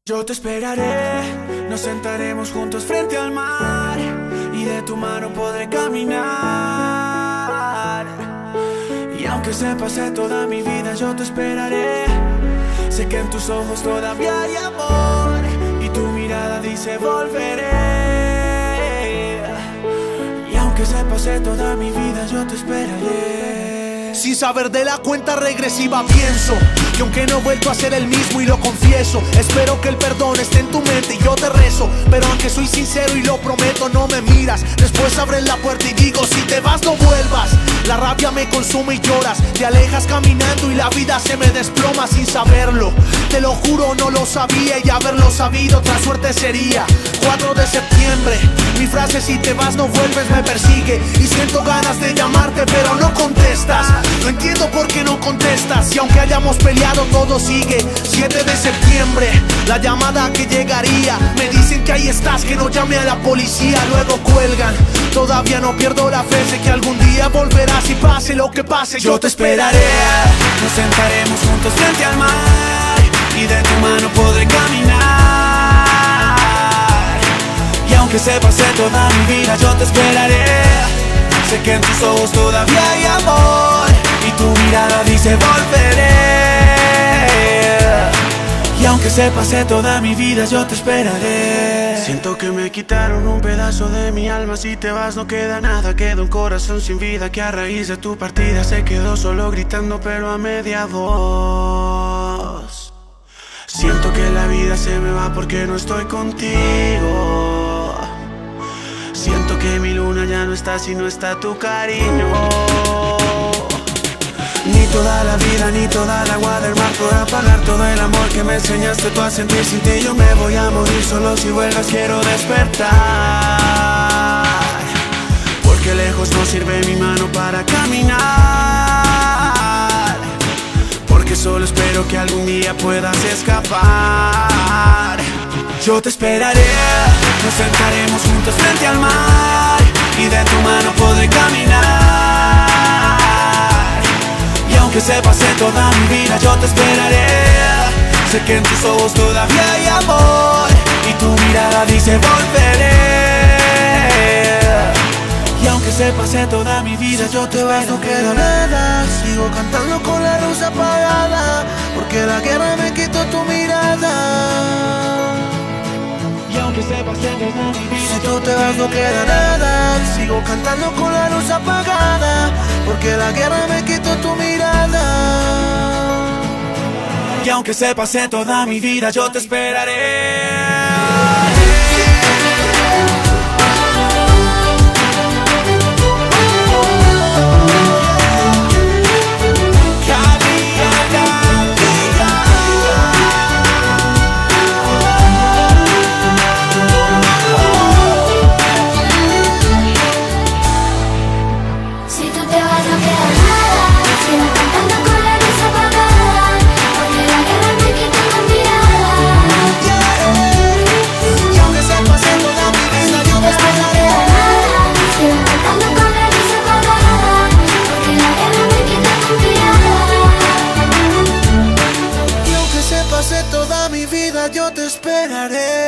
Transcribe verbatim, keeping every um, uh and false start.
Yo te esperaré, nos sentaremos juntos frente al mar y de tu mano podré caminar. Y aunque se pase toda mi vida, yo te esperaré. Sé que en tus ojos todavía hay amor y tu mirada dice volveré. Y aunque se pase toda mi vida, yo te esperaré. Sin saber de la cuenta regresiva pienso que aunque no he vuelto a ser el mismo y lo confieso, espero que el perdón esté en tu mente y yo te rezo. Pero aunque soy sincero y lo prometo, no me miras. Después abres la puerta y digo, si te vas no vuelvas. La rabia me consume y lloras, te alejas caminando y la vida se me desploma sin saberlo. Te lo juro, no lo sabía y haberlo sabido otra suerte sería. Cuatro de septiembre, mi frase si te vas no vuelves me persigue. Y siento ganas de llamarte pero no contestas. No entiendo por qué no contestas y aunque hayamos peleado todo sigue. Siete de septiembre, la llamada que llegaría. Me dicen que ahí estás, que no llame a la policía. Luego cuelgan, todavía no pierdo la fe. Sé que algún día volverás y pase lo que pase, yo te esperaré. Nos sentaremos juntos frente al mar y de tu mano podré caminar. Y aunque se pase toda mi vida, yo te esperaré. Sé que en tus ojos todavía hay amor y tu mirada dice volveré. Y aunque se pase toda mi vida, yo te esperaré. Siento que me quitaron un pedazo de mi alma. Si te vas no queda nada, queda un corazón sin vida que a raíz de tu partida se quedó solo gritando pero a media voz. Siento que la vida se me va porque no estoy contigo. Siento que mi luna ya no está si no está tu cariño. Ni toda la vida, ni toda el agua del mar podrá pagar todo el amor que me enseñaste tú a sentir. Sin ti yo me voy a morir, solo si vuelvas quiero despertar. Porque lejos no sirve mi mano para caminar. Porque solo espero que algún día puedas escapar. Yo te esperaré, nos sentaremos juntos frente al mar y de tu mano podré caminar. Y aunque se pase toda mi vida, yo te esperaré. Sé que en tus ojos todavía hay amor y tu mirada dice volveré. Y aunque se pase toda mi vida, yo te vas, no queda nada. Sigo cantando con la luz apagada, porque la guerra me quitó tu mirada. Y aunque se pase toda mi vida, si tú te vas no queda nada. Sigo cantando con la luz apagada, porque la guerra me quitó tu mirada. Y aunque se pase toda mi vida, yo te esperaré. Toda mi vida yo te esperaré.